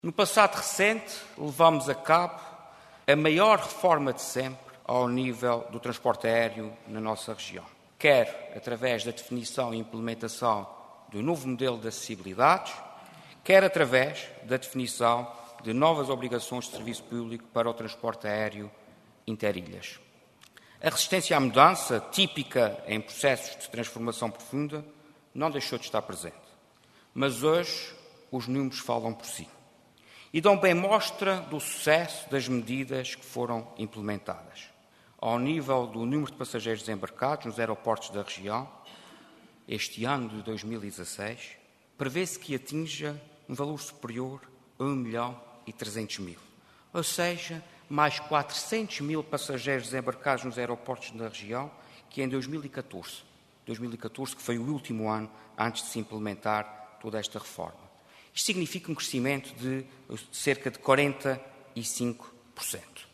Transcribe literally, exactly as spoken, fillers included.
No passado recente, levamos a cabo a maior reforma de sempre ao nível do transporte aéreo na nossa região, quer através da definição e implementação do novo modelo de acessibilidades, quer através da definição de novas obrigações de serviço público para o transporte aéreo interilhas. A resistência à mudança, típica em processos de transformação profunda, não deixou de estar presente. Mas hoje os números falam por si e dão bem mostra do sucesso das medidas que foram implementadas. Ao nível do número de passageiros embarcados nos aeroportos da região, este ano de dois mil e dezasseis, prevê-se que atinja um valor superior a um milhão e trezentos mil. Ou seja, mais quatrocentos mil passageiros desembarcados nos aeroportos da região que em dois mil e catorze. dois mil e catorze, que foi o último ano antes de se implementar toda esta reforma. Isto significa um crescimento de cerca de quarenta e cinco por cento.